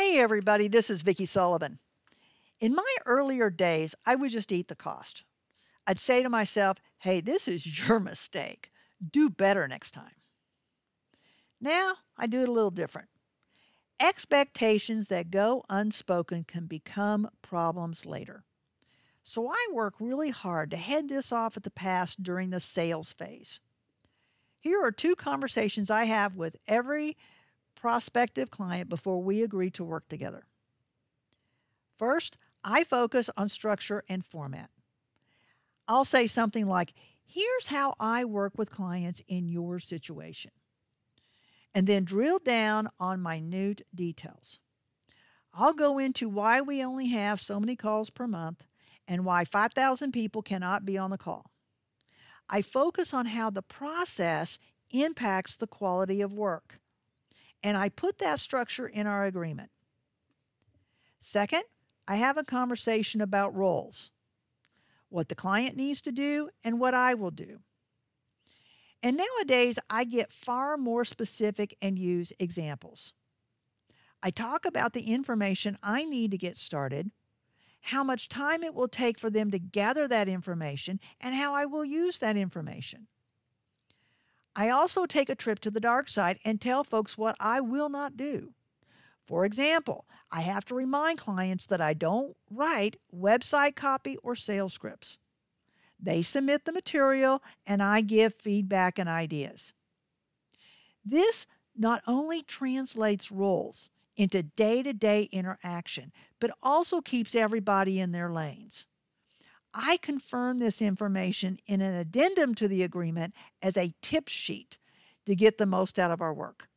Hey everybody, this is Vicki Sullivan. In my earlier days, I would just eat the cost. I'd say to myself, hey, this is your mistake. Do better next time. Now, I do it a little different. Expectations that go unspoken can become problems later. So I work really hard to head this off at the pass during the sales phase. Here are 2 conversations I have with every prospective client before we agree to work together. First, I focus on structure and format. I'll say something like, here's how I work with clients in your situation, and then drill down on minute details. I'll go into why we only have so many calls per month and why 5,000 people cannot be on the call. I focus on how the process impacts the quality of work, and I put that structure in our agreement. Second, I have a conversation about roles, what the client needs to do and what I will do. And nowadays, I get far more specific and use examples. I talk about the information I need to get started, how much time it will take for them to gather that information, and how I will use that information. I also take a trip to the dark side and tell folks what I will not do. For example, I have to remind clients that I don't write website copy or sales scripts. They submit the material and I give feedback and ideas. This not only translates roles into day-to-day interaction, but also keeps everybody in their lanes. I confirm this information in an addendum to the agreement as a tip sheet to get the most out of our work.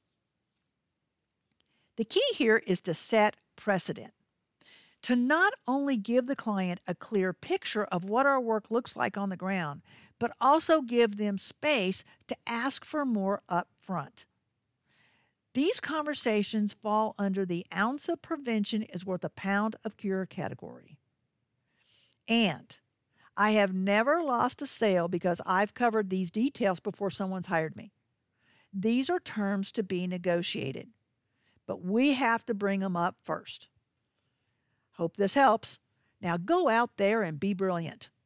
The key here is to set precedent, to not only give the client a clear picture of what our work looks like on the ground, but also give them space to ask for more up front. These conversations fall under the ounce of prevention is worth a pound of cure category. And I have never lost a sale because I've covered these details before someone's hired me. These are terms to be negotiated, but we have to bring them up first. Hope this helps. Now go out there and be brilliant.